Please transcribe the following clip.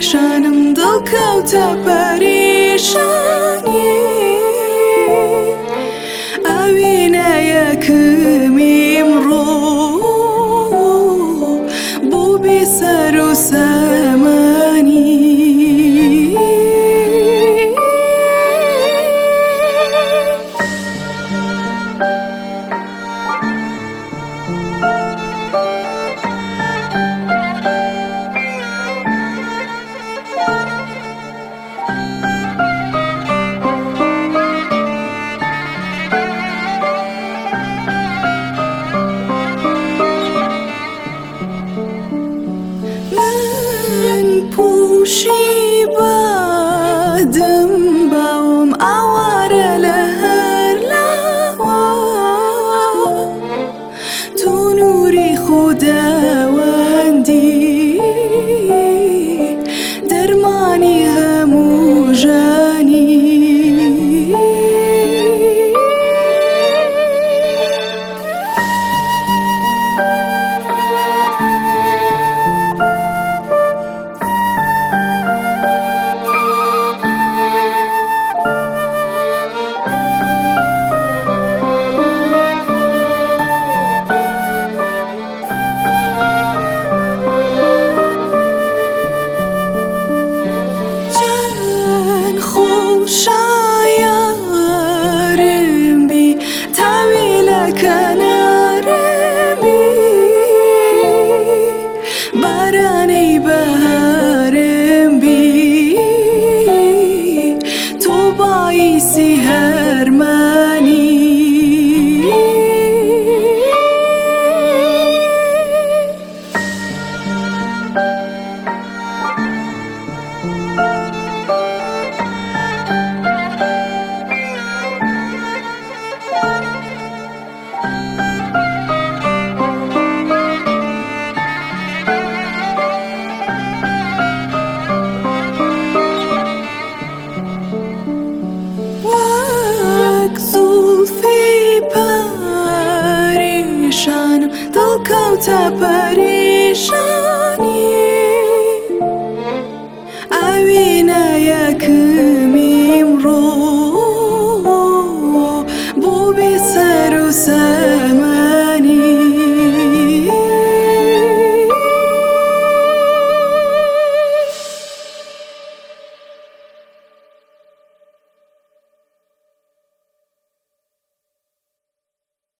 پریشانم دڵ کەوتە پەریشانی ئەوینەیەکم ئیمڕۆ بوو بێ سەر و سەمانی پوشی بادم باوم ئاوارە لە هەر لاوە تۆ نووری خوداوەندی دەرمانی هەموو ژانی شایارم بی تاویلە کەنارم بی بارانەی بەهارم بی تۆ بایسی هەرمانی پریشانم دڵ کەوتە پەریشانی ئەوینەیەکم